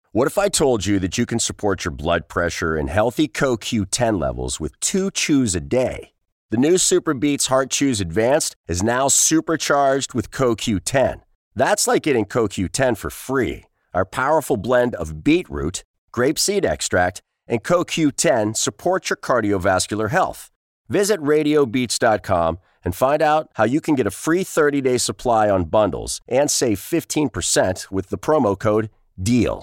What if I told you that you can support your blood pressure and healthy CoQ10 levels with 2 chews a day? The new Super Beats Heart Chews Advanced is now supercharged with CoQ10. That's like getting CoQ10 for free. Our powerful blend of beetroot, grapeseed extract, and CoQ10 supports your cardiovascular health. Visit RadioBeats.com and find out how you can get a free 30-day supply on bundles and save 15% with the promo code DEAL.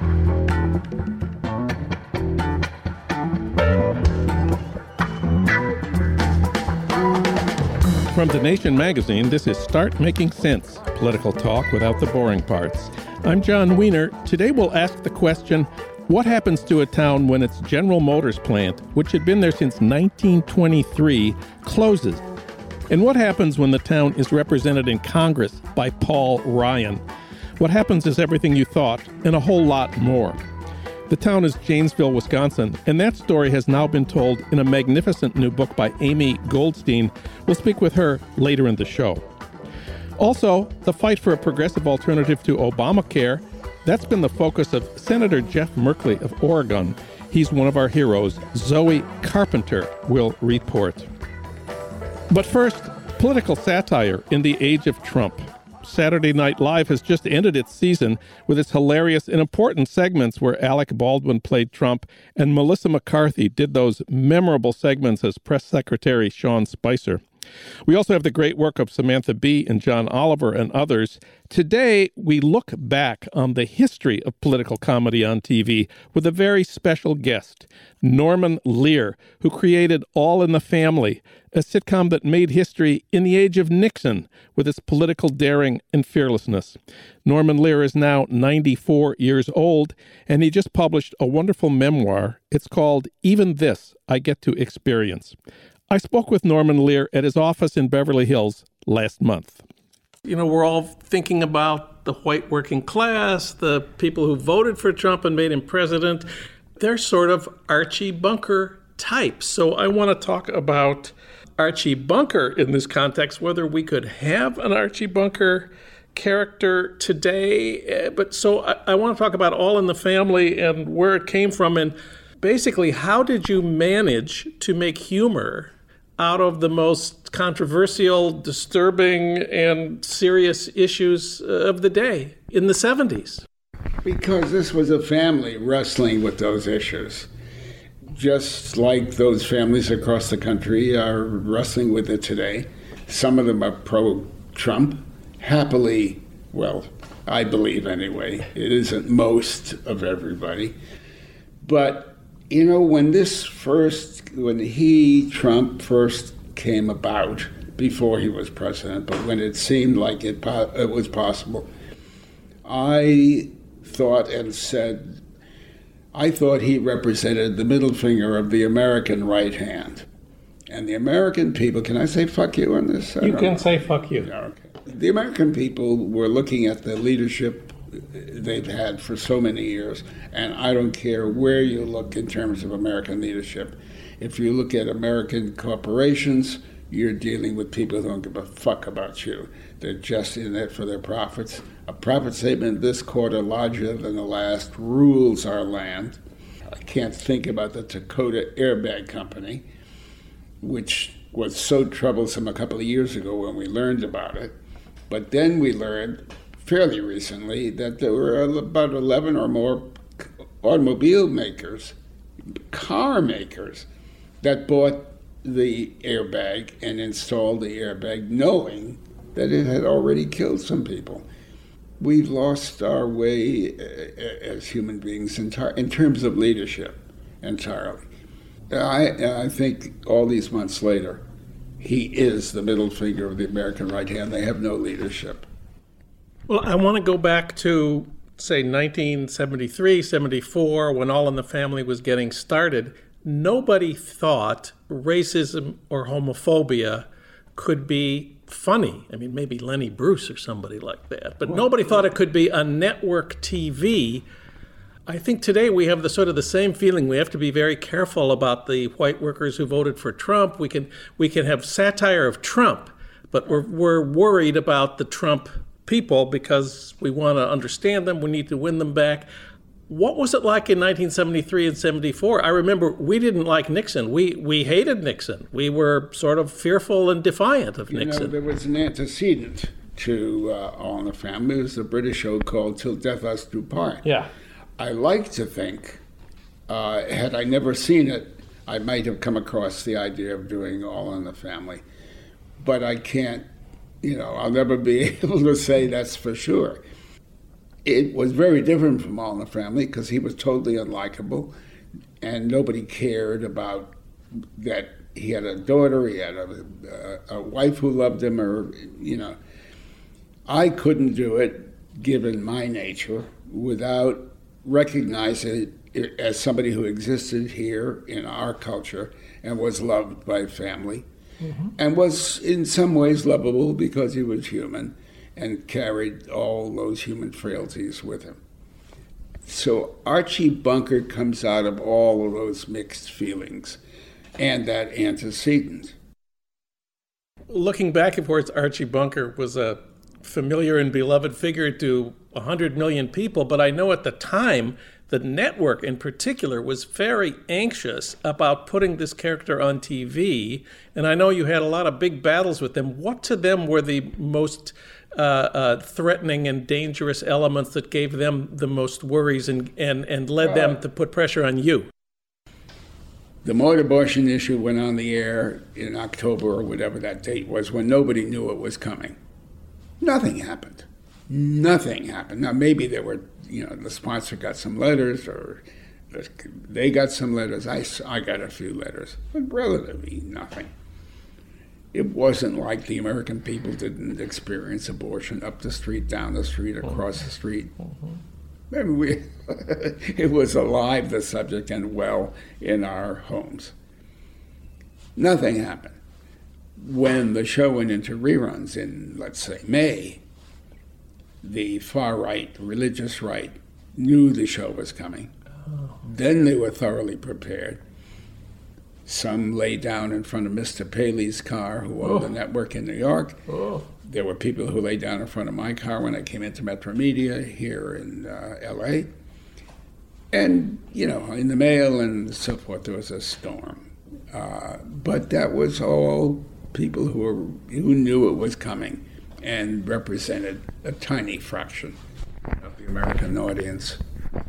From The Nation magazine, this is Start Making Sense, political talk without the boring parts. I'm John Wiener. Today we'll ask the question, what happens to a town when its General Motors plant, which had been there since 1923, closes? And what happens when the town is represented in Congress by Paul Ryan? What happens is everything you thought, and a whole lot more. The town is Janesville, Wisconsin, and that story has now been told in a magnificent new book by Amy Goldstein. We'll speak with her later in the show. Also, the fight for a progressive alternative to Obamacare, that's been the focus of Senator Jeff Merkley of Oregon. He's one of our heroes. Zoe Carpenter will report. But first, political satire in the age of Trump. Saturday Night Live has just ended its season with its hilarious and important segments where Alec Baldwin played Trump and Melissa McCarthy did those memorable segments as Press Secretary Sean Spicer. We also have the great work of Samantha Bee and John Oliver and others. Today, we look back on the history of political comedy on TV with a very special guest, Norman Lear, who created All in the Family, a sitcom that made history in the age of Nixon with its political daring and fearlessness. Norman Lear is now 94 years old, and he just published a wonderful memoir. It's called Even This I Get to Experience. I spoke with Norman Lear at his office in Beverly Hills last month. You know, we're all thinking about the white working class, the people who voted for Trump and made him president. They're sort of Archie Bunker types. So I want to talk about Archie Bunker in this context, whether we could have an Archie Bunker character today. But so I want to talk about All in the Family and where it came from. And basically, how did you manage to make humor out of the most controversial, disturbing, and serious issues of the day in the 70s? Because this was a family wrestling with those issues. Just like those families across the country are wrestling with it today. Some of them are pro-Trump. Happily, well, I believe anyway, it isn't most of everybody. But you know, when Trump first came about, before he was president, but when it seemed like it was possible, I thought he represented the middle finger of the American right hand. And the American people, can I say fuck you on this? You can say fuck you. Yeah, okay. The American people were looking at the leadership they've had for so many years, and I don't care where you look in terms of American leadership. If you look at American corporations, you're dealing with people who don't give a fuck about you. They're just in it for their profits. A profit statement this quarter larger than the last rules our land. I can't think about the Dakota Airbag Company, which was so troublesome a couple of years ago when we learned about it. But then we learned fairly recently that there were about 11 or more automobile makers, car makers, that bought the airbag and installed the airbag knowing that it had already killed some people. We've lost our way as human beings in terms of leadership entirely. I think all these months later, he is the middle finger of the American right hand. They have no leadership. Well, I want to go back to, say, 1973, 74, when All in the Family was getting started. Nobody thought racism or homophobia could be funny. I mean, maybe Lenny Bruce or somebody like that. But nobody thought it could be a network TV. I think today we have the same feeling. We have to be very careful about the white workers who voted for Trump. We can have satire of Trump, but we're worried about the Trump people because we want to understand them. We need to win them back. What was it like in 1973 and 74? I remember we didn't like Nixon. We hated Nixon. We were sort of fearful and defiant of Nixon. There was an antecedent to All in the Family. It was a British show called Till Death Us Do Part. Yeah. I like to think, had I never seen it, I might have come across the idea of doing All in the Family. But I can't, I'll never be able to say that's for sure. It was very different from All in the Family because he was totally unlikable and nobody cared about that he had a daughter, he had a wife who loved him, I couldn't do it, given my nature, without recognizing it as somebody who existed here in our culture and was loved by family, and was in some ways lovable because he was human and carried all those human frailties with him. So Archie Bunker comes out of all of those mixed feelings and that antecedent. Looking back, of course, Archie Bunker was a familiar and beloved figure to 100 million people, but I know at the time, the network in particular was very anxious about putting this character on TV, and I know you had a lot of big battles with them. What to them were the most threatening and dangerous elements that gave them the most worries and led them to put pressure on you? The Mort abortion issue went on the air in October or whatever that date was, when nobody knew it was coming. Nothing happened. Nothing happened. Now, maybe there were, the sponsor got some letters, or they got some letters. I got a few letters, but relatively nothing. It wasn't like the American people didn't experience abortion up the street, down the street, across the street. Maybe it was alive, the subject, and well in our homes. Nothing happened. When the show went into reruns in, let's say, May, the far right, religious right, knew the show was coming. Then they were thoroughly prepared. Some lay down in front of Mr. Paley's car, who owned the network in New York. There were people who lay down in front of my car when I came into Metro Media here in L.A. And, in the mail and so forth, there was a storm. But that was all people who knew it was coming and represented a tiny fraction of the American audience.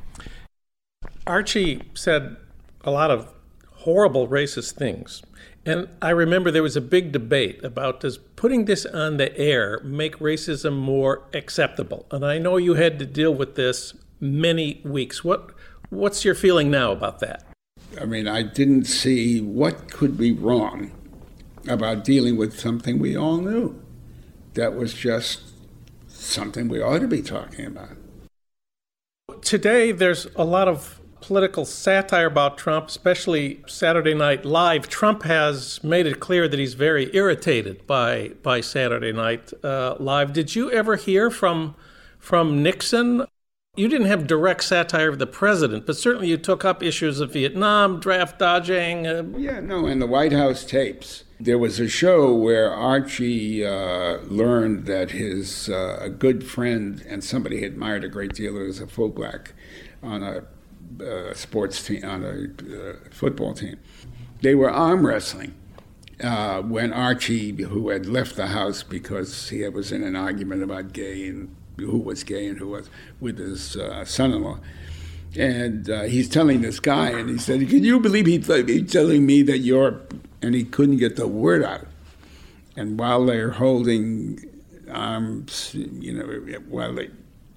Archie said a lot of horrible racist things. And I remember there was a big debate about, does putting this on the air make racism more acceptable? And I know you had to deal with this many weeks. What's your feeling now about that? I mean, I didn't see what could be wrong about dealing with something we all knew. That was just something we ought to be talking about. Today, there's a lot of political satire about Trump, especially Saturday Night Live. Trump has made it clear that he's very irritated by Saturday Night Live. Did you ever hear from Nixon? You didn't have direct satire of the president, but certainly you took up issues of Vietnam, draft dodging. In the White House tapes, there was a show where Archie learned that his a good friend and somebody he admired a great deal was a fullback on a sports team, on a football team. They were arm wrestling when Archie, who had left the house because he was in an argument about who was gay and who was, with his son-in-law. And he's telling this guy, and he said, "Can you believe he's telling me that you're," and he couldn't get the word out. And while they're holding arms, while they,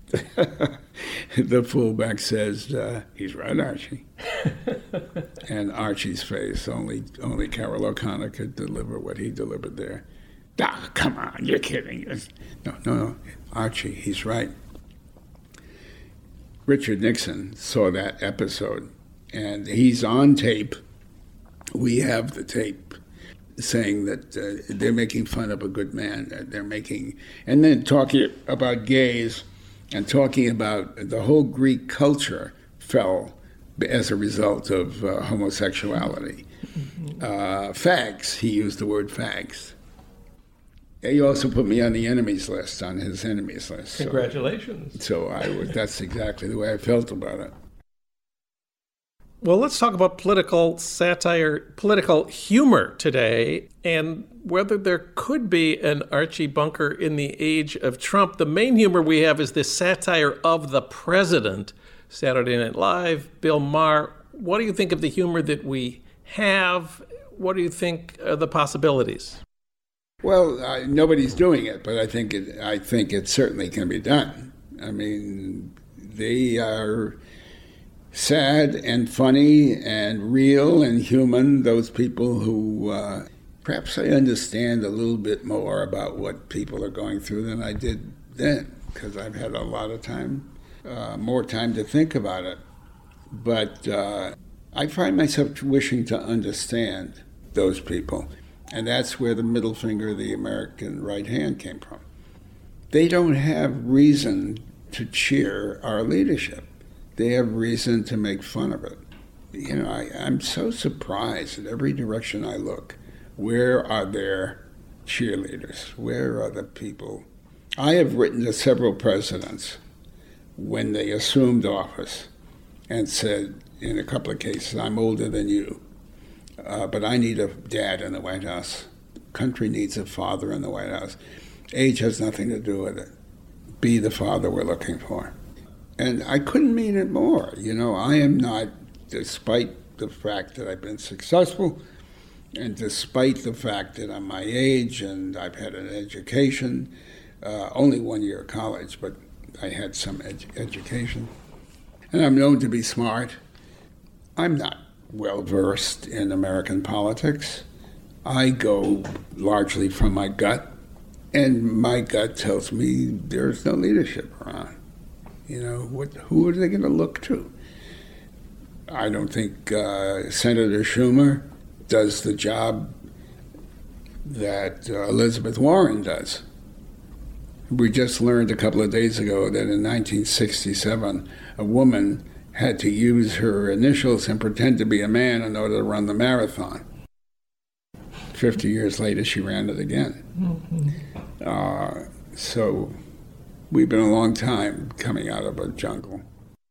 the fullback says, "He's right, Archie." And Archie's face, only Carol O'Connor could deliver what he delivered there. "Ah, come on, you're kidding." No, Archie, he's right. Richard Nixon saw that episode, and he's on tape. We have the tape saying that they're making fun of a good man. And then talking about gays and talking about the whole Greek culture fell as a result of homosexuality. Fags, he used the word fags. He also put me on the enemies list, on his enemies list. Congratulations. So that's exactly the way I felt about it. Well, let's talk about political satire, political humor today, and whether there could be an Archie Bunker in the age of Trump. The main humor we have is this satire of the president. Saturday Night Live, Bill Maher. What do you think of the humor that we have? What do you think are the possibilities? Well, nobody's doing it, but I think it certainly can be done. I mean, they are sad and funny and real and human, those people who perhaps I understand a little bit more about what people are going through than I did then, because I've had a lot of time, more time to think about it. But I find myself wishing to understand those people, and that's where the middle finger, the American right hand, came from. They don't have reason to cheer our leadership. They have reason to make fun of it. You know, I'm so surprised at every direction I look. Where are their cheerleaders? Where are the people? I have written to several presidents when they assumed office and said, in a couple of cases, I'm older than you, but I need a dad in the White House. The country needs a father in the White House. Age has nothing to do with it. Be the father we're looking for. And I couldn't mean it more. You know, I am not, despite the fact that I've been successful, and despite the fact that I'm my age and I've had an education, only 1 year of college, but I had some education, and I'm known to be smart, I'm not well-versed in American politics. I go largely from my gut, and my gut tells me there's no leadership around. You know, who are they going to look to? I don't think Senator Schumer does the job that Elizabeth Warren does. We just learned a couple of days ago that in 1967, a woman had to use her initials and pretend to be a man in order to run the marathon. 50 years later, she ran it again. Mm-hmm. So we've been a long time coming out of a jungle.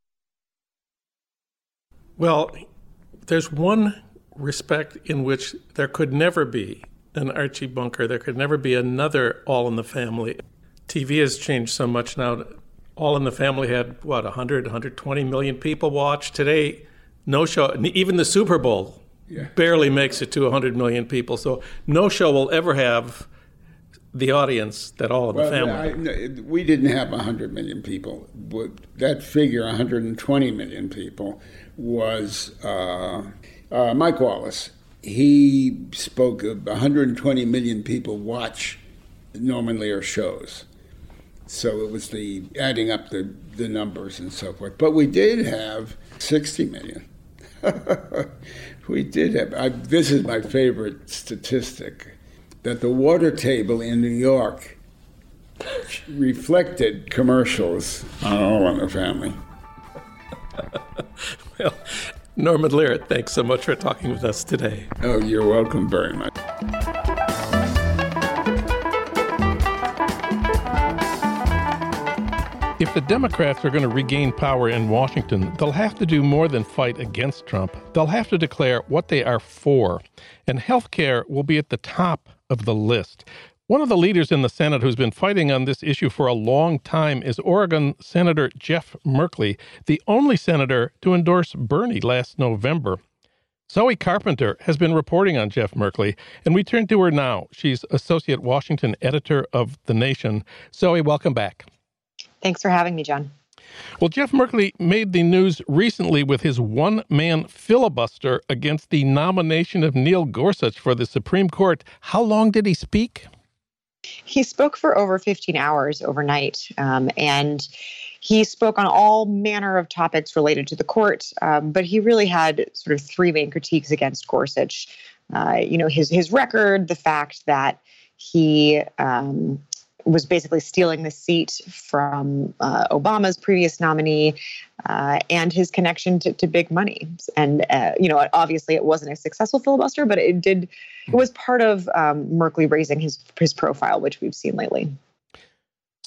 Well, there's one respect in which there could never be an Archie Bunker. There could never be another All in the Family. TV has changed so much now. All in the Family had, 100, 120 million people watch. Today, no show, even the Super Bowl barely makes it to 100 million people. So no show will ever have the audience that All in the Family. We didn't have 100 million people. That figure, 120 million people, was Mike Wallace. He spoke of 120 million people watch Norman Lear shows. So it was the adding up the numbers and so forth. But we did have 60 million. We did have, this is my favorite statistic, that the water table in New York reflected commercials on All in the Family. Well, Norman Lear, thanks so much for talking with us today. Oh, you're welcome very much. If the Democrats are going to regain power in Washington, they'll have to do more than fight against Trump. They'll have to declare what they are for. And health care will be at the top of the list. One of the leaders in the Senate who's been fighting on this issue for a long time is Oregon Senator Jeff Merkley, the only senator to endorse Bernie last November. Zoe Carpenter has been reporting on Jeff Merkley, and we turn to her now. She's Associate Washington Editor of The Nation. Zoe, welcome back. Thanks for having me, John. Well, Jeff Merkley made the news recently with his one-man filibuster against the nomination of Neil Gorsuch for the Supreme Court. How long did he speak? He spoke for over 15 hours overnight, and he spoke on all manner of topics related to the court, but he really had sort of three main critiques against Gorsuch. His record, the fact that he was basically stealing the seat from Obama's previous nominee, and his connection to big money. And, obviously it wasn't a successful filibuster, but it was part of Merkley raising his profile, which we've seen lately.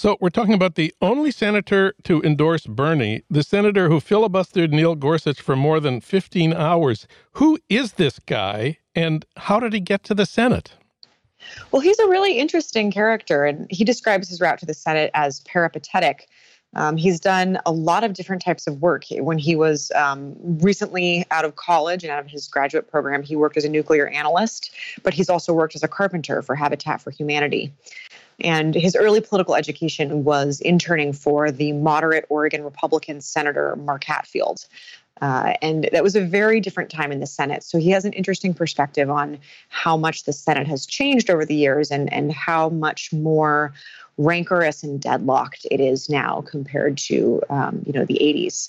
So we're talking about the only senator to endorse Bernie, the senator who filibustered Neil Gorsuch for more than 15 hours. Who is this guy, and how did he get to the Senate? Well, he's a really interesting character, and he describes his route to the Senate as peripatetic. He's done a lot of different types of work. When he was recently out of college and out of his graduate program, he worked as a nuclear analyst, but he's also worked as a carpenter for Habitat for Humanity. And his early political education was interning for the moderate Oregon Republican Senator Mark Hatfield. And that was a very different time in the Senate. So he has an interesting perspective on how much the Senate has changed over the years and how much more rancorous and deadlocked it is now compared to, the 80s.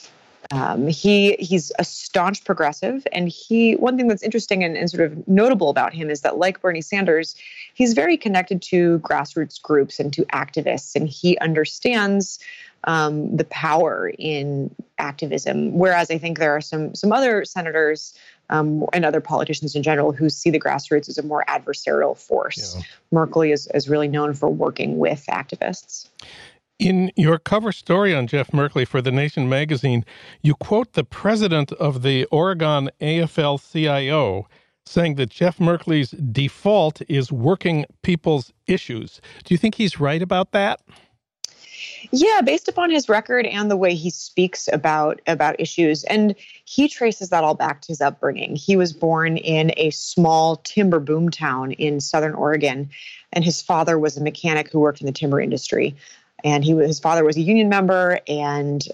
He's a staunch progressive, and one thing that's interesting and sort of notable about him is that, like Bernie Sanders, he's very connected to grassroots groups and to activists, and he understands the power in activism. Whereas I think there are some other senators and other politicians in general who see the grassroots as a more adversarial force. Yeah. Merkley is really known for working with activists. In your cover story on Jeff Merkley for The Nation magazine, you quote the president of the Oregon AFL-CIO saying that Jeff Merkley's default is working people's issues. Do you think he's right about that? Yeah, based upon his record and the way he speaks about issues. And he traces that all back to his upbringing. He was born in a small timber boom town in Southern Oregon, and his father was a mechanic who worked in the timber industry. And his father was a union member, and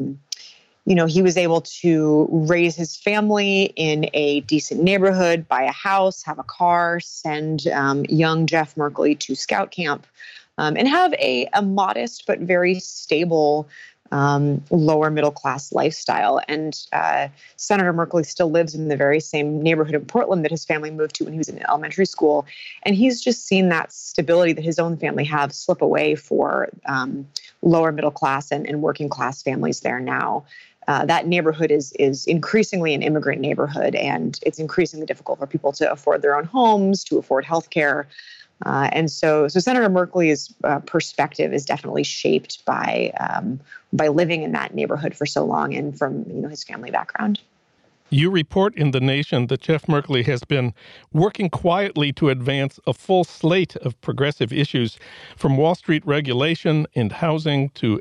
he was able to raise his family in a decent neighborhood, buy a house, have a car, send young Jeff Merkley to scout camp, and have a modest but very stable lower middle class lifestyle. And Senator Merkley still lives in the very same neighborhood in Portland that his family moved to when he was in elementary school. And he's just seen that stability that his own family have slip away for lower middle class and working class families there now. That neighborhood is increasingly an immigrant neighborhood, and it's increasingly difficult for people to afford their own homes, to afford health care. And so Senator Merkley's perspective is definitely shaped by living in that neighborhood for so long and from his family background. You report in The Nation that Jeff Merkley has been working quietly to advance a full slate of progressive issues, from Wall Street regulation and housing to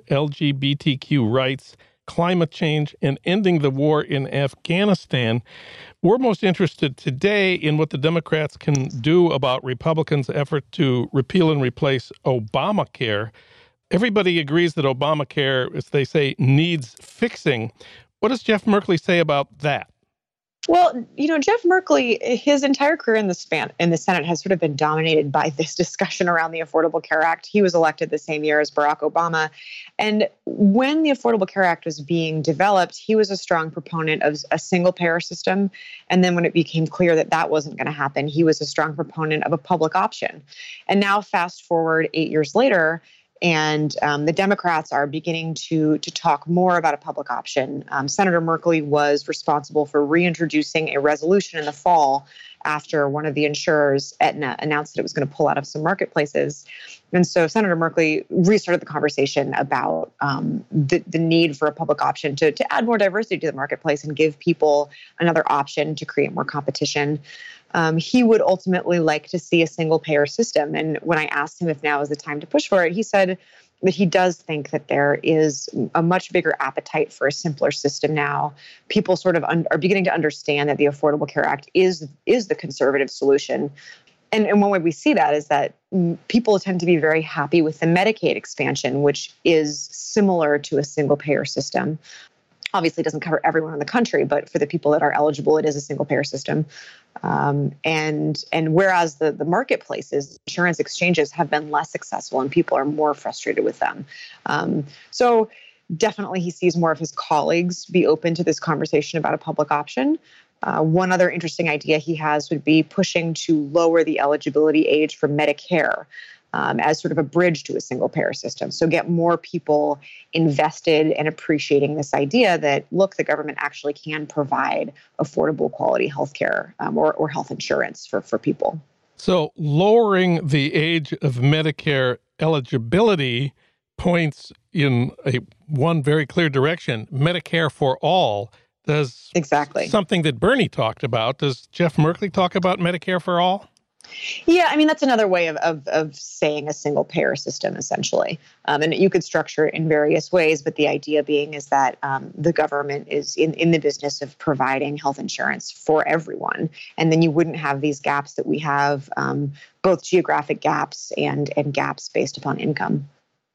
LGBTQ rights, climate change, and ending the war in Afghanistan. We're most interested today in what the Democrats can do about Republicans' effort to repeal and replace Obamacare. Everybody agrees that Obamacare, as they say, needs fixing. What does Jeff Merkley say about that? Well, Jeff Merkley, his entire career in the Senate has sort of been dominated by this discussion around the Affordable Care Act. He was elected the same year as Barack Obama. And when the Affordable Care Act was being developed, he was a strong proponent of a single-payer system. And then when it became clear that that wasn't going to happen, he was a strong proponent of a public option. And now fast forward 8 years later, and the Democrats are beginning to talk more about a public option. Senator Merkley was responsible for reintroducing a resolution in the fall after one of the insurers, Aetna, announced that it was going to pull out of some marketplaces. And so Senator Merkley restarted the conversation about the need for a public option to add more diversity to the marketplace and give people another option to create more competition. He would ultimately like to see a single-payer system. And when I asked him if now is the time to push for it, he said that he does think that there is a much bigger appetite for a simpler system now. People sort of are beginning to understand that the Affordable Care Act is the conservative solution. And one way we see that is that people tend to be very happy with the Medicaid expansion, which is similar to a single-payer system. Obviously, it doesn't cover everyone in the country, but for the people that are eligible, it is a single-payer system. And whereas the marketplaces, insurance exchanges have been less successful and people are more frustrated with them. So definitely he sees more of his colleagues be open to this conversation about a public option. One other interesting idea he has would be pushing to lower the eligibility age for Medicare as sort of a bridge to a single-payer system. So get more people invested and appreciating this idea that, look, the government actually can provide affordable quality health care or health insurance for people. So lowering the age of Medicare eligibility points in one very clear direction, Medicare for all. Does exactly something that Bernie talked about, does Jeff Merkley talk about Medicare for all? Yeah, I mean, that's another way of saying a single payer system, essentially. And you could structure it in various ways, but the idea being is that the government is in the business of providing health insurance for everyone. And then you wouldn't have these gaps that we have, both geographic gaps and gaps based upon income.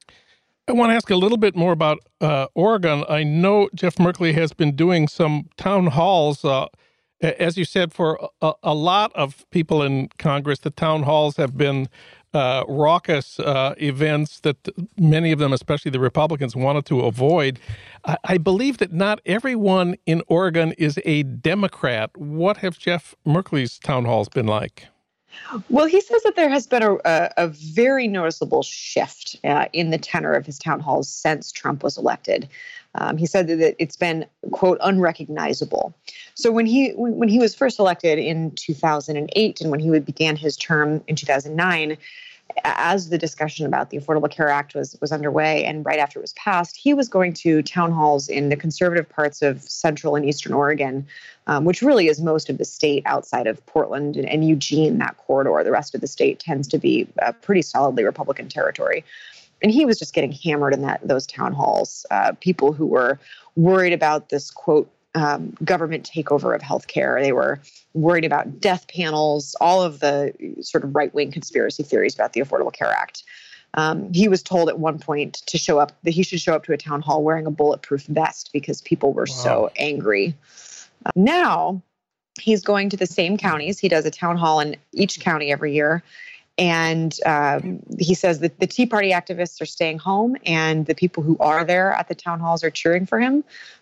I want to ask a little bit more about Oregon. I know Jeff Merkley has been doing some town halls. As you said, for a lot of people in Congress, the town halls have been raucous events that many of them, especially the Republicans, wanted to avoid. I believe that not everyone in Oregon is a Democrat. What have Jeff Merkley's town halls been like? Well, he says that there has been a very noticeable shift in the tenor of his town halls since Trump was elected. He said that it's been, quote, unrecognizable. So when he was first elected in 2008 and when he began his term in 2009, as the discussion about the Affordable Care Act was underway and right after it was passed, he was going to town halls in the conservative parts of central and eastern Oregon, which really is most of the state outside of Portland and Eugene, that corridor. The rest of the state tends to be pretty solidly Republican territory. And he was just getting hammered in those town halls. People who were worried about this, quote, government takeover of healthcare. They were worried about death panels, all of the sort of right-wing conspiracy theories about the Affordable Care Act. He was told at one point that he should show up to a town hall wearing a bulletproof vest because people were so angry. Now he's going to the same counties. He does a town hall in each county every year. And he says that the Tea Party activists are staying home and the people who are there at the town halls are cheering for him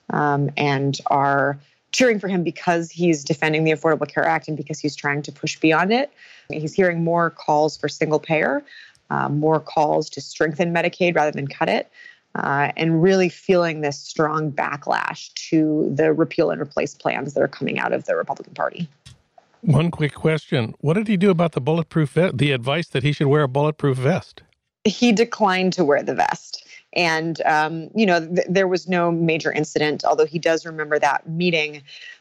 and are cheering for him because he's defending the Affordable Care Act and because he's trying to push beyond it. He's hearing more calls for single payer, more calls to strengthen Medicaid rather than cut it, and really feeling this strong backlash to the repeal and replace plans that are coming out of the Republican Party. One quick question. What did he do about the bulletproof vest, the advice that he should wear a bulletproof vest? He declined to wear the vest. And, there was no major incident, although he does remember that meeting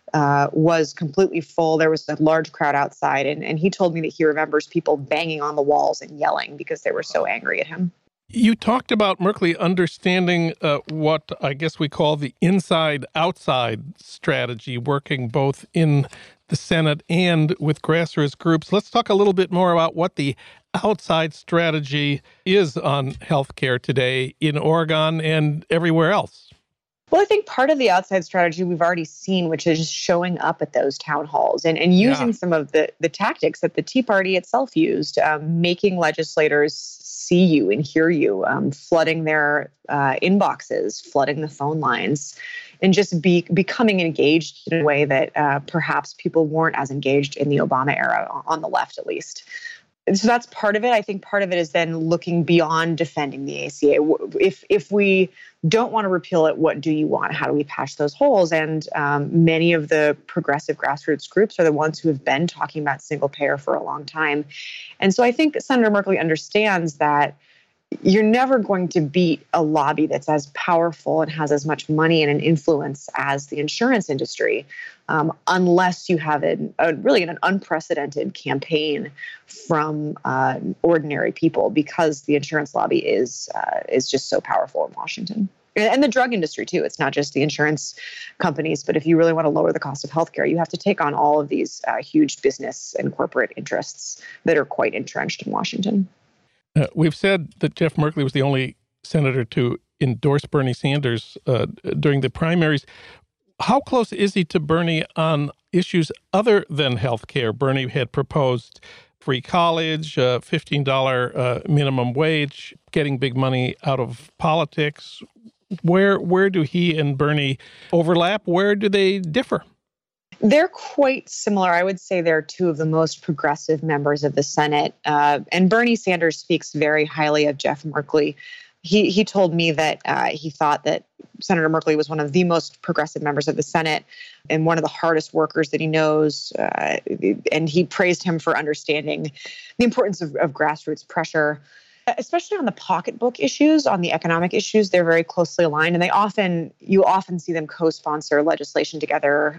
was completely full. There was a large crowd outside. And he told me that he remembers people banging on the walls and yelling because they were so angry at him. You talked about Merkley understanding what I guess we call the inside-outside strategy, working both in the Senate and with grassroots groups. Let's talk a little bit more about what the outside strategy is on healthcare today in Oregon and everywhere else. Well, I think part of the outside strategy we've already seen, which is just showing up at those town halls and using some of the tactics that the Tea Party itself used, making legislators see you and hear you, flooding their inboxes, flooding the phone lines, and just becoming engaged in a way that perhaps people weren't as engaged in the Obama era, on the left at least. And so that's part of it. I think part of it is then looking beyond defending the ACA. If we don't want to repeal it, what do you want? How do we patch those holes? And many of the progressive grassroots groups are the ones who have been talking about single payer for a long time. And so I think Senator Merkley understands that you're never going to beat a lobby that's as powerful and has as much money and an influence as the insurance industry, unless you have really an unprecedented campaign from ordinary people, because the insurance lobby is just so powerful in Washington. And the drug industry, too. It's not just the insurance companies, but if you really want to lower the cost of healthcare, you have to take on all of these huge business and corporate interests that are quite entrenched in Washington. We've said that Jeff Merkley was the only senator to endorse Bernie Sanders during the primaries. How close is he to Bernie on issues other than health care? Bernie had proposed free college, $15 minimum wage, getting big money out of politics. Where do he and Bernie overlap? Where do they differ? They're quite similar. I would say they're two of the most progressive members of the Senate. And Bernie Sanders speaks very highly of Jeff Merkley. He told me that he thought that Senator Merkley was one of the most progressive members of the Senate and one of the hardest workers that he knows. And he praised him for understanding the importance of grassroots pressure. especially on the pocketbook issues, on the economic issues, they're very closely aligned. And you often see them co-sponsor legislation together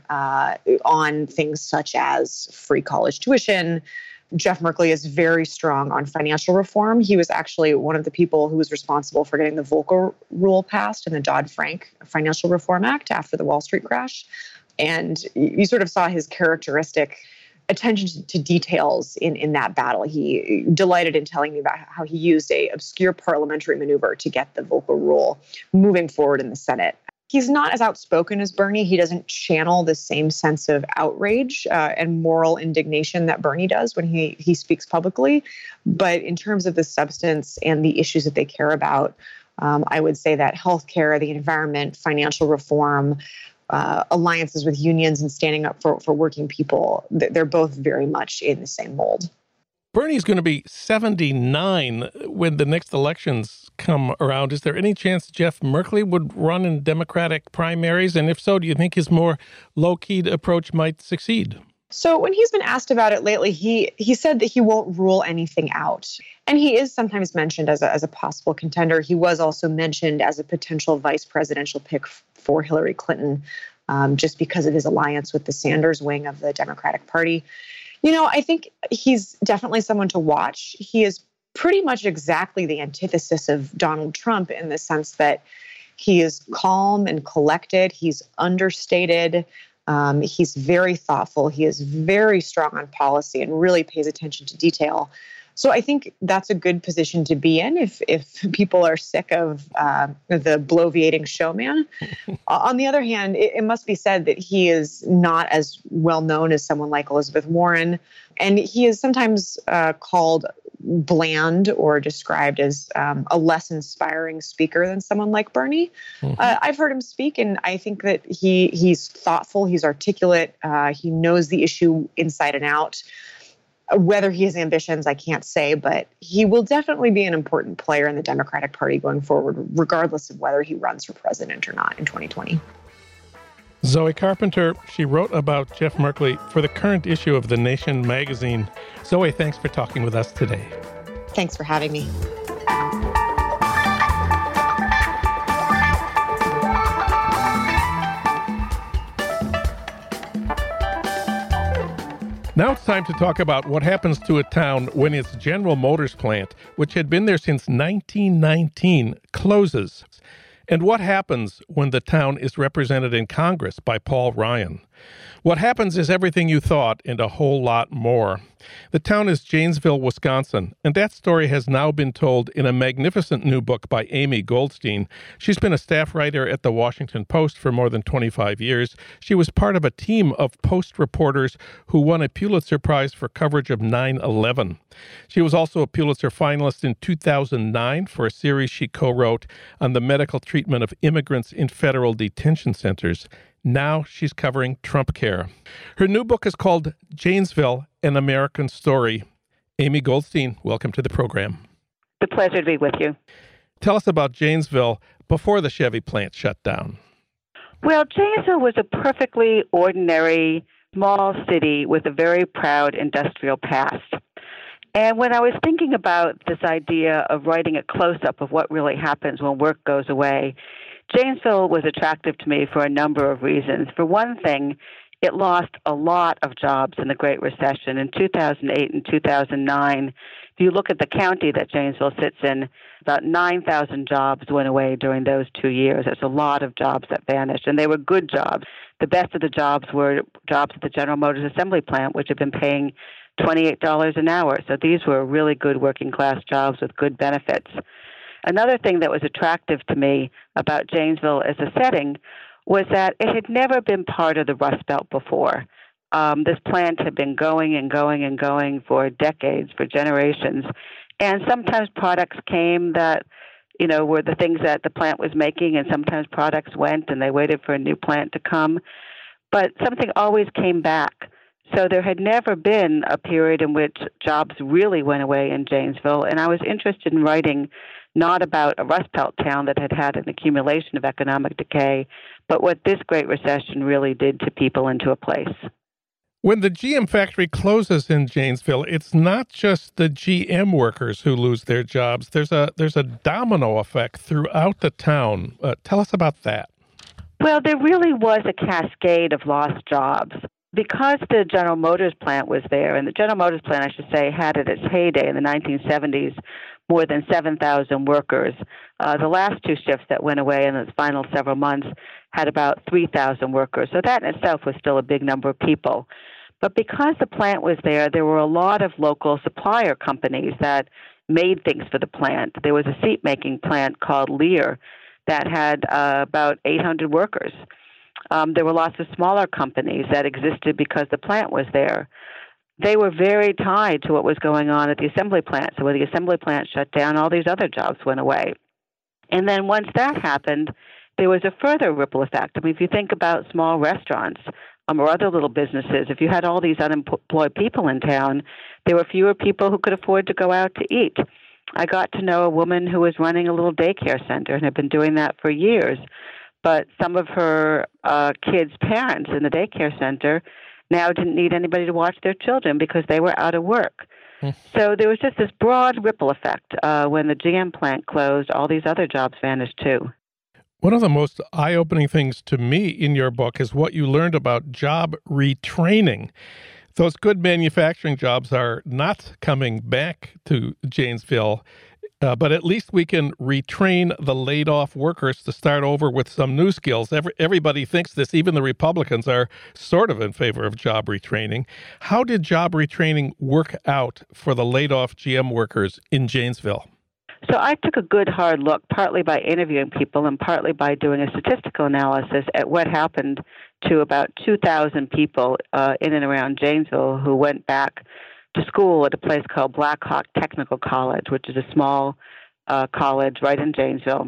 on things such as free college tuition. Jeff Merkley is very strong on financial reform. He was actually one of the people who was responsible for getting the Volcker rule passed in the Dodd-Frank Financial Reform Act after the Wall Street crash. And you sort of saw his characteristic attention to details in that battle. He delighted in telling me about how he used a obscure parliamentary maneuver to get the Volcker rule moving forward in the Senate. He's not as outspoken as Bernie. He doesn't channel the same sense of outrage and moral indignation that Bernie does when he speaks publicly. But in terms of the substance and the issues that they care about, I would say that healthcare, the environment, financial reform, alliances with unions and standing up for working people, they're both very much in the same mold. Bernie's going to be 79 when the next elections come around. Is there any chance Jeff Merkley would run in Democratic primaries? And if so, do you think his more low-keyed approach might succeed? So when he's been asked about it lately, he said that he won't rule anything out. And he is sometimes mentioned as a possible contender. He was also mentioned as a potential vice presidential pick for Hillary Clinton, just because of his alliance with the Sanders wing of the Democratic Party. I think he's definitely someone to watch. He is pretty much exactly the antithesis of Donald Trump in the sense that he is calm and collected. He's understated. He's very thoughtful. He is very strong on policy and really pays attention to detail. So I think that's a good position to be in if people are sick of the bloviating showman. On the other hand, it must be said that he is not as well known as someone like Elizabeth Warren. And he is sometimes called bland or described as a less inspiring speaker than someone like Bernie. Mm-hmm. I've heard him speak, and I think that he's thoughtful, he's articulate, he knows the issue inside and out. Whether he has ambitions, I can't say, but he will definitely be an important player in the Democratic Party going forward, regardless of whether he runs for president or not in 2020. Zoe Carpenter, she wrote about Jeff Merkley for the current issue of The Nation magazine. Zoe, thanks for talking with us today. Thanks for having me. Now it's time to talk about what happens to a town when its General Motors plant, which had been there since 1919, closes. And what happens when the town is represented in Congress by Paul Ryan? What happens is everything you thought and a whole lot more. The town is Janesville, Wisconsin, and that story has now been told in a magnificent new book by Amy Goldstein. She's been a staff writer at the Washington Post for more than 25 years. She was part of a team of Post reporters who won a Pulitzer Prize for coverage of 9/11. She was also a Pulitzer finalist in 2009 for a series she co-wrote on the medical treatment of immigrants in federal detention centers. Now she's covering Trump care. Her new book is called Janesville, An American Story. Amy Goldstein, welcome to the program. It's a pleasure to be with you. Tell us about Janesville before the Chevy plant shut down. Well, Janesville was a perfectly ordinary small city with a very proud industrial past. And when I was thinking about this idea of writing a close-up of what really happens when work goes away, Janesville was attractive to me for a number of reasons. For one thing, it lost a lot of jobs in the Great Recession. In 2008 and 2009, if you look at the county that Janesville sits in, about 9,000 jobs went away during those 2 years. There's a lot of jobs that vanished, and they were good jobs. The best of the jobs were jobs at the General Motors assembly plant, which had been paying $28 an hour. So these were really good working-class jobs with good benefits. Another thing that was attractive to me about Janesville as a setting was that it had never been part of the Rust Belt before. This plant had been going and going and going for decades, for generations. And sometimes products came that, were the things that the plant was making, and sometimes products went and they waited for a new plant to come. But something always came back. So there had never been a period in which jobs really went away in Janesville. And I was interested in writing not about a Rust Belt town that had had an accumulation of economic decay, but what this Great Recession really did to people and to a place. When the GM factory closes in Janesville, it's not just the GM workers who lose their jobs. There's a domino effect throughout the town. Tell us about that. Well, there really was a cascade of lost jobs. Because the General Motors plant was there, and the General Motors plant, I should say, had at its heyday in the 1970s more than 7,000 workers. The last two shifts that went away in the final several months had about 3,000 workers. So that in itself was still a big number of people. But because the plant was there were a lot of local supplier companies that made things for the plant. There was a seat-making plant called Lear that had about 800 workers. There were lots of smaller companies that existed because the plant was there. They were very tied to what was going on at the assembly plant. So when the assembly plant shut down, all these other jobs went away. And then once that happened, there was a further ripple effect. I mean, if you think about small restaurants or other little businesses, if you had all these unemployed people in town, there were fewer people who could afford to go out to eat. I got to know a woman who was running a little daycare center and had been doing that for years. But some of her kids' parents in the daycare center now didn't need anybody to watch their children because they were out of work. So there was just this broad ripple effect. When the GM plant closed, all these other jobs vanished too. One of the most eye-opening things to me in your book is what you learned about job retraining. Those good manufacturing jobs are not coming back to Janesville. But at least we can retrain the laid-off workers to start over with some new skills. Everybody thinks this. Even the Republicans are sort of in favor of job retraining. How did job retraining work out for the laid-off GM workers in Janesville? So I took a good hard look, partly by interviewing people and partly by doing a statistical analysis at what happened to about 2,000 people in and around Janesville who went back to school at a place called Black Hawk Technical College, which is a small college right in Janesville.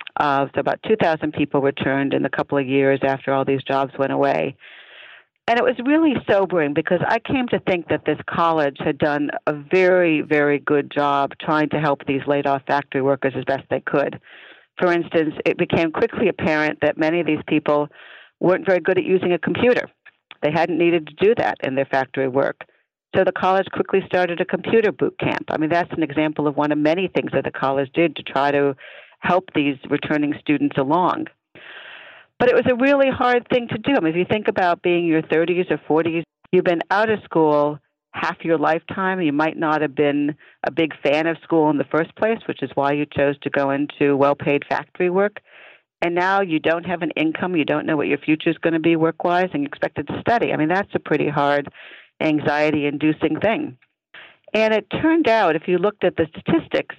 So about 2,000 people returned in a couple of years after all these jobs went away. And it was really sobering because I came to think that this college had done a very, very good job trying to help these laid-off factory workers as best they could. For instance, it became quickly apparent that many of these people weren't very good at using a computer. They hadn't needed to do that in their factory work. So the college quickly started a computer boot camp. I mean, that's an example of one of many things that the college did to try to help these returning students along. But it was a really hard thing to do. I mean, if you think about being in your 30s or 40s, you've been out of school half your lifetime. You might not have been a big fan of school in the first place, which is why you chose to go into well-paid factory work. And now you don't have an income. You don't know what your future is going to be work-wise, and you're expected to study. I mean, that's a pretty hard, anxiety-inducing thing. And it turned out, if you looked at the statistics,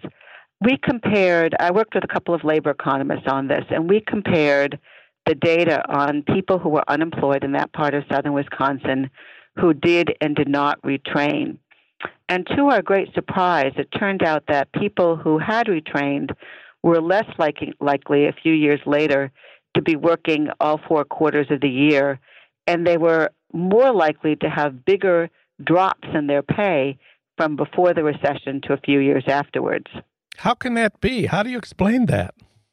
I worked with a couple of labor economists on this, and we compared the data on people who were unemployed in that part of southern Wisconsin who did and did not retrain. And to our great surprise, it turned out that people who had retrained were less likely a few years later to be working all 4 quarters of the year, and they were more likely to have bigger drops in their pay from before the recession to a few years afterwards. How can that be? How do you explain that?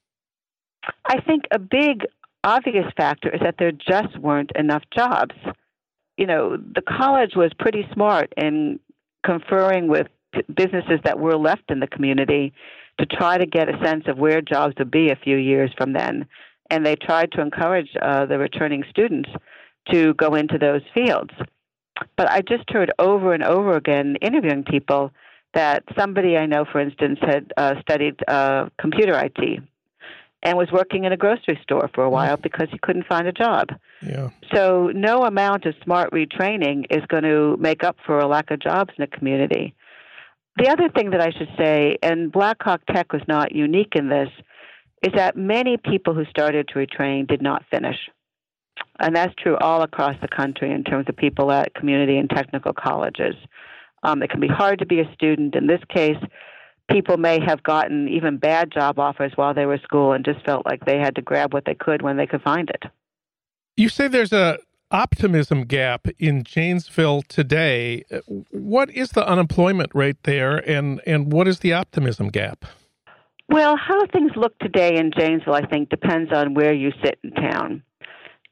I think a big obvious factor is that there just weren't enough jobs. You know, the college was pretty smart in conferring with businesses that were left in the community to try to get a sense of where jobs would be a few years from then. And they tried to encourage the returning students to go into those fields. But I just heard over and over again, interviewing people, that somebody I know, for instance, had studied computer IT and was working in a grocery store for a while because he couldn't find a job. Yeah. So no amount of smart retraining is going to make up for a lack of jobs in the community. The other thing that I should say, and Black Hawk Tech was not unique in this, is that many people who started to retrain did not finish. And that's true all across the country in terms of people at community and technical colleges. It can be hard to be a student. In this case, people may have gotten even bad job offers while they were at school and just felt like they had to grab what they could when they could find it. You say there's a optimism gap in Janesville today. What is the unemployment rate there, and what is the optimism gap? Well, how things look today in Janesville, I think, depends on where you sit in town.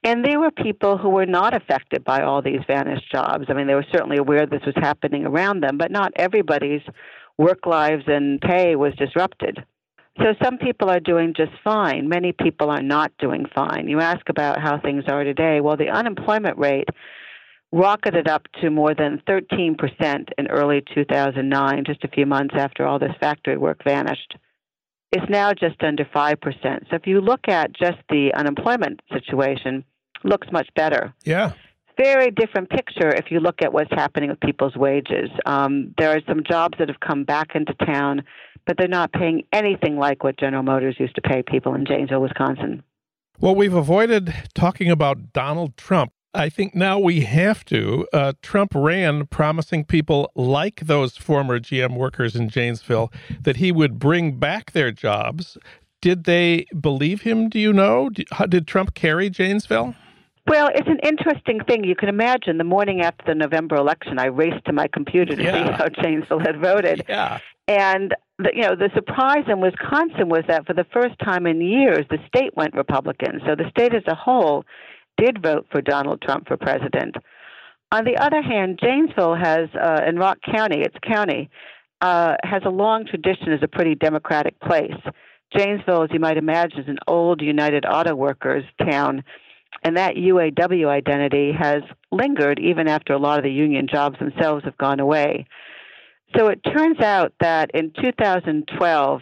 And there were people who were not affected by all these vanished jobs. I mean, they were certainly aware this was happening around them, but not everybody's work lives and pay was disrupted. So some people are doing just fine. Many people are not doing fine. You ask about how things are today. Well, the unemployment rate rocketed up to more than 13% in early 2009, just a few months after all this factory work vanished. It's now just under 5%. So if you look at just the unemployment situation, it looks much better. Yeah. Very different picture if you look at what's happening with people's wages. There are some jobs that have come back into town, but they're not paying anything like what General Motors used to pay people in Janesville, Wisconsin. Well, we've avoided talking about Donald Trump. I think now we have to. Trump ran promising people like those former GM workers in Janesville that he would bring back their jobs. Did they believe him, do you know? How did Trump carry Janesville? Well, it's an interesting thing. You can imagine the morning after the November election, I raced to my computer to see how Janesville had voted. Yeah. And the surprise in Wisconsin was that for the first time in years, the state went Republican. So the state as a whole did vote for Donald Trump for president. On the other hand, Janesville has, in Rock County, its county, has a long tradition as a pretty democratic place. Janesville, as you might imagine, is an old United Auto Workers town, and that UAW identity has lingered even after a lot of the union jobs themselves have gone away. So it turns out that in 2012,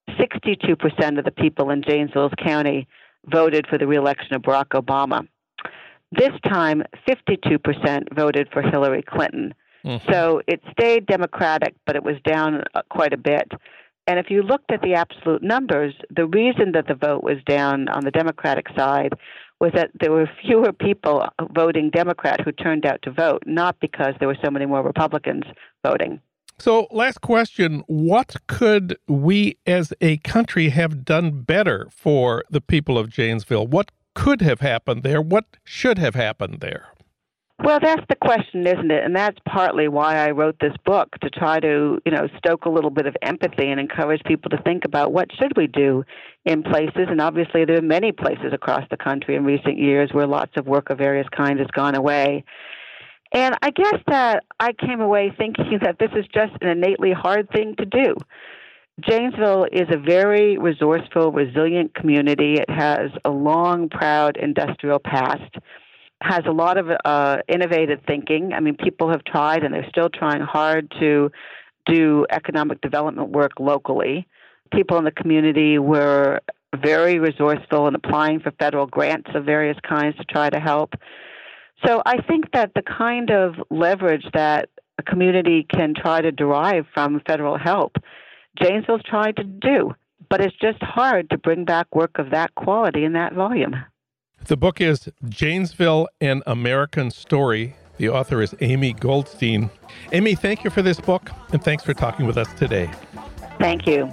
62% of the people in Janesville County voted for the reelection of Barack Obama. This time, 52% voted for Hillary Clinton. Mm-hmm. So it stayed Democratic, but it was down quite a bit. And if you looked at the absolute numbers, the reason that the vote was down on the Democratic side was that there were fewer people voting Democrat who turned out to vote, not because there were so many more Republicans voting. So last question, what could we as a country have done better for the people of Janesville? What could have happened there? What should have happened there? Well, that's the question, isn't it? And that's partly why I wrote this book, to try to, stoke a little bit of empathy and encourage people to think about what should we do in places. And obviously there are many places across the country in recent years where lots of work of various kinds has gone away. And I guess that I came away thinking that this is just an innately hard thing to do. Janesville is a very resourceful, resilient community. It has a long, proud industrial past, has a lot of innovative thinking. I mean, people have tried, and they're still trying hard to do economic development work locally. People in the community were very resourceful in applying for federal grants of various kinds to try to help. So I think that the kind of leverage that a community can try to derive from federal help, Janesville's tried to do, but it's just hard to bring back work of that quality and that volume. The book is Janesville, An American Story. The author is Amy Goldstein. Amy, thank you for this book, and thanks for talking with us today. Thank you.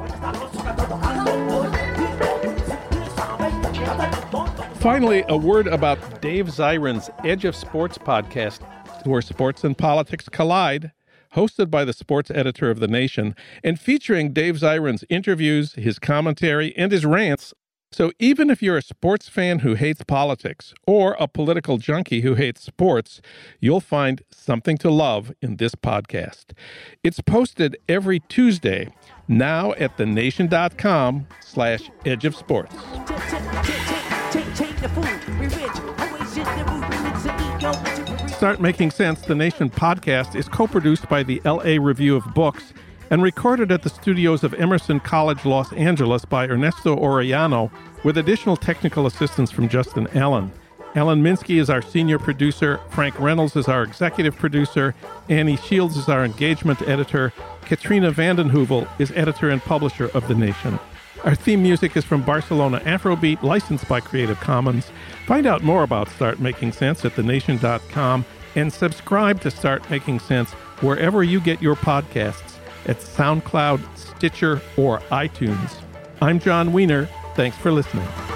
Finally, a word about Dave Zirin's Edge of Sports podcast, where sports and politics collide, hosted by the sports editor of The Nation, and featuring Dave Zirin's interviews, his commentary, and his rants. So even if you're a sports fan who hates politics or a political junkie who hates sports, you'll find something to love in this podcast. It's posted every Tuesday, now at thenation.com/Edge of Sports. Start Making Sense, the Nation podcast, is co-produced by the LA Review of Books and recorded at the studios of Emerson College, Los Angeles by Ernesto Orellano, with additional technical assistance from Justin Allen. Alan Minsky is our senior producer, Frank Reynolds is our executive producer, Annie Shields is our engagement editor, Katrina Vanden Heuvel is editor and publisher of The Nation. Our theme music is from Barcelona Afrobeat, licensed by Creative Commons. Find out more about Start Making Sense at thenation.com and subscribe to Start Making Sense wherever you get your podcasts, at SoundCloud, Stitcher, or iTunes. I'm John Wiener. Thanks for listening.